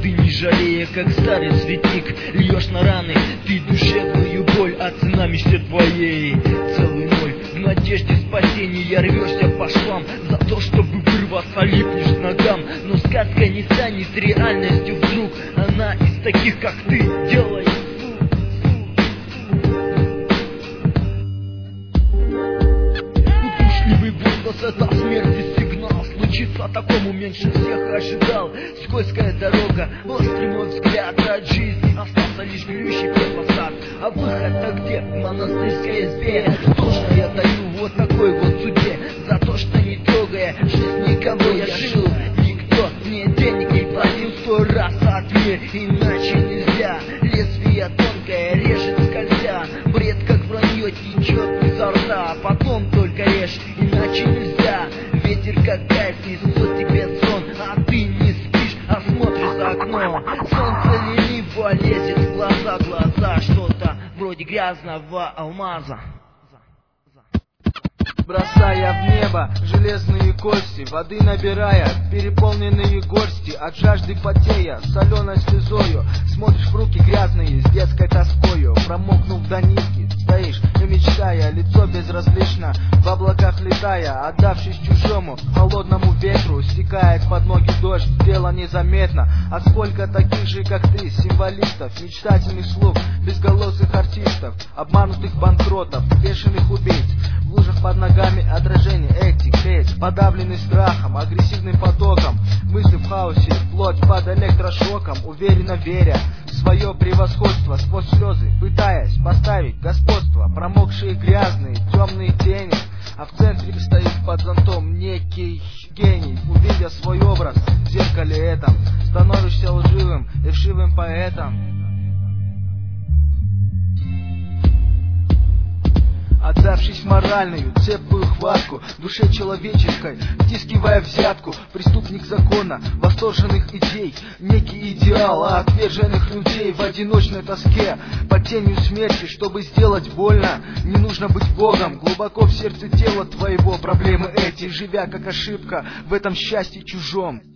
воды не жалея, как старый цветник. Льешь на раны ты душевную боль, а цена мечте твоей целый ноль. В надежде спасения рвешься по швам, за то, чтобы вырваться липнешь к ногам. Но сказка не станет реальностью вдруг, она из таких, как ты, делает. Удушливый возглас — это смерти сигнал. Случится такому меньше всех ожидал. Скользкая дорога, острый мой взгляд от жизни. Остался лишь грющий фасад. А выход-то где? В монастырской избе. Должно я даю вот такой вот судьбе. За то, что не трогая жизнь никого я жил. Никто мне денег не платил 100 раз отмерь, иначе нельзя. Лезвие тонкое режет скользя. Бред как вранье течет изо рта, а потом только режь, иначе нельзя. Ветер как гайд несет тебе сон, а ты не спишь, а смотришь за окно. Солнце лениво лезет в глаза, что-то вроде грязного алмаза. Бросая в небо железные кости, воды набирая переполненные горсти, от жажды потея, соленой слезою, смотришь в руки грязные с детской тоскою. Промокнув до нитки, стоишь и мечтая, лицо безразлично, в облаках летая, отдавшись чужому холодному ветру. Стекает под ноги дождь, дело незаметно. А сколько таких же, как ты, символистов, мечтательных слов, безголосых артистов, обманутых банкротов, бешеных убийц. В лужах под ногами отражение этих лиц, подавленный страхом, агрессивным потоком. Мысли в хаосе, плоть под электрошоком, уверенно веря в свое превосходство, сквозь слезы пытаясь поставить господство. Промокшие грязные темные тени, а в центре стоит под зонтом некий гений. Увидя свой образ в зеркале этом, становишься лживым и вшивым поэтом. Отдавшись моральную, цепкую хватку душе человеческой, втискивая взятку, преступник закона, восторженных идей, некий идеал, а отверженных людей в одиночной тоске, под тенью смерти, чтобы сделать больно, не нужно быть богом. Глубоко в сердце тела твоего проблемы эти, живя как ошибка в этом счастье чужом.